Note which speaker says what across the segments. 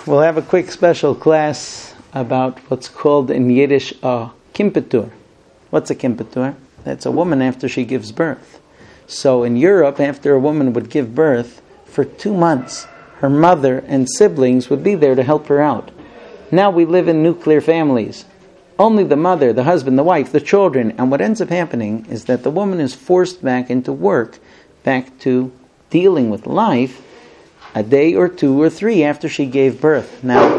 Speaker 1: We'll have a quick special class about what's called in Yiddish a kimpetur. What's a kimpetur? That's a woman after she gives birth. So in Europe, after a woman would give birth, for 2 months, her mother and siblings would be there to help her out. Now we live in nuclear families. Only the mother, the husband, the wife, the children. And what ends up happening is that the woman is forced back into work, back to dealing with life, a day or 2 or 3 after she gave birth. Now,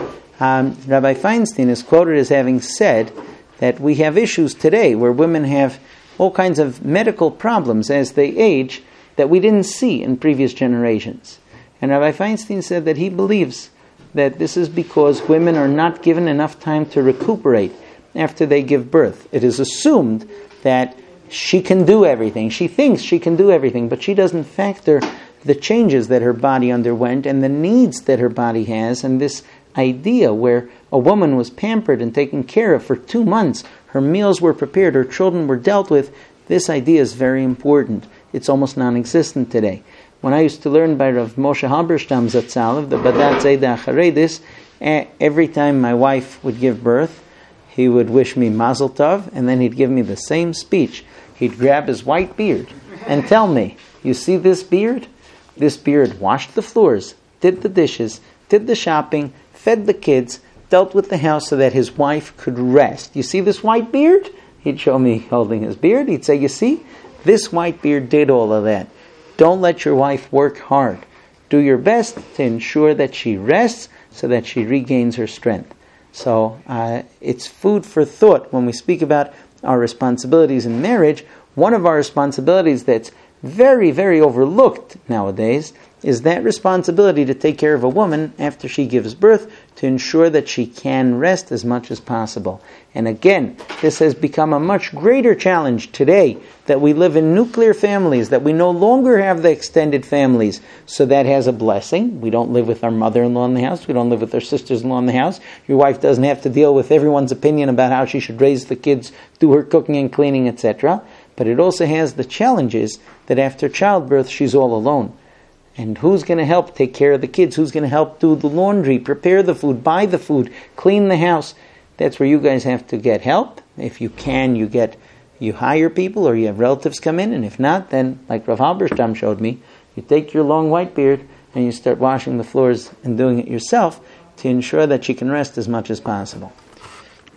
Speaker 1: Rabbi Feinstein is quoted as having said that we have issues today where women have all kinds of medical problems as they age that we didn't see in previous generations. And Rabbi Feinstein said that he believes that this is because women are not given enough time to recuperate after they give birth. It is assumed that she can do everything. She thinks she can do everything, but she doesn't factor the changes that her body underwent and the needs that her body has, and this idea where a woman was pampered and taken care of for 2 months, her meals were prepared, her children were dealt with. This idea is very important. It's almost non-existent today. When I used to learn by Rav Moshe Halberstam Zatzal of the Badat Zayda Acharedis, every time my wife would give birth, he would wish me Mazel Tov, and then he'd give me the same speech. He'd grab his white beard and tell me, "You see this beard? This beard washed the floors, did the dishes, did the shopping, fed the kids, dealt with the house so that his wife could rest. You see this white beard?" He'd show me holding his beard. He'd say, "You see, this white beard did all of that. Don't let your wife work hard. Do your best to ensure that she rests so that she regains her strength." So it's food for thought when we speak about our responsibilities in marriage. One of our responsibilities that's very, very overlooked nowadays is that responsibility to take care of a woman after she gives birth, to ensure that she can rest as much as possible. And again, this has become a much greater challenge today that we live in nuclear families, that we no longer have the extended families. So that has a blessing. We don't live with our mother-in-law in the house. We don't live with our sisters-in-law in the house. Your wife doesn't have to deal with everyone's opinion about how she should raise the kids, do her cooking and cleaning, etc. But it also has the challenges that after childbirth, she's all alone. And who's going to help take care of the kids? Who's going to help do the laundry, prepare the food, buy the food, clean the house? That's where you guys have to get help. If you can, you hire people or you have relatives come in. And if not, then, like Rav Halberstam showed me, you take your long white beard and you start washing the floors and doing it yourself to ensure that she can rest as much as possible.